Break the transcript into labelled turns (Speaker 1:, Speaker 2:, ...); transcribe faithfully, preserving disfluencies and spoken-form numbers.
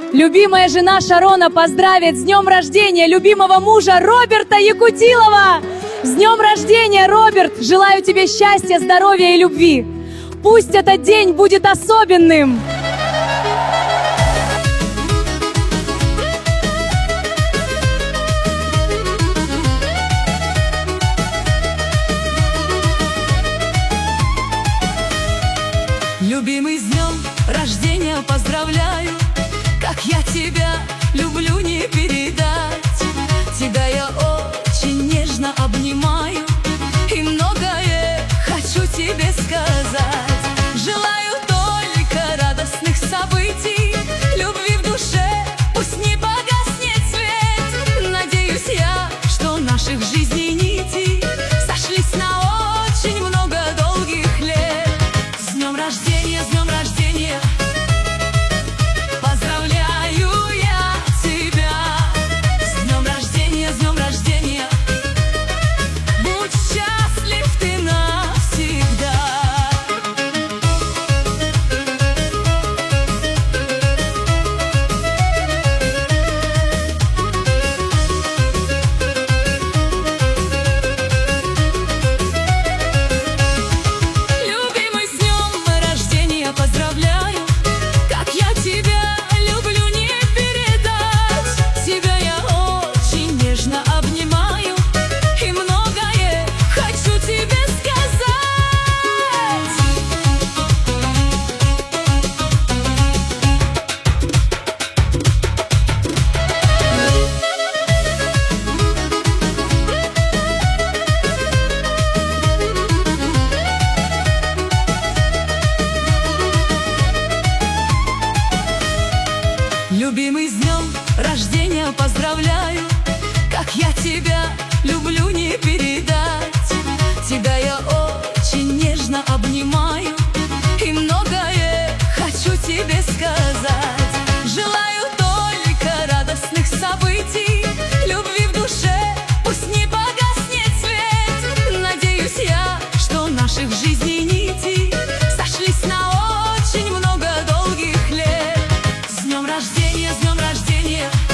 Speaker 1: Любимая жена Шарона поздравит с днем рождения любимого мужа Роберта Якутилова! С днем рождения, Роберт! Желаю тебе счастья, здоровья и любви! Пусть этот день будет особенным!
Speaker 2: Любимый, с днем рождения поздравляю, как я тебя люблю не передать. Тебя я очень нежно обнимаю и многое хочу тебе сказать. Желаю только радостных событий, любви в душе, пусть не погаснет свет. Надеюсь я, что наших жизней нити сошлись на очень много долгих лет. С днем рождения, с днем рождения, поздравляю я тебя. С днем рождения, с днем рождения, будь счастлив ты навсегда. Любимый, с днем рождения поздравляю, как я тебя люблю не передать. Тебя я очень нежно обнимаю и многое хочу тебе сказать. Любимый, с днем рождения поздравляю, как я тебя люблю не передать. Тебя я очень нежно обнимаю и многое хочу тебе сказать. Желаю только радостных событий, любви в душе, пусть не погаснет свет. Надеюсь я, что наших жизней нити сошлись на очень много долгих лет. С днем рождения, с днем рождения,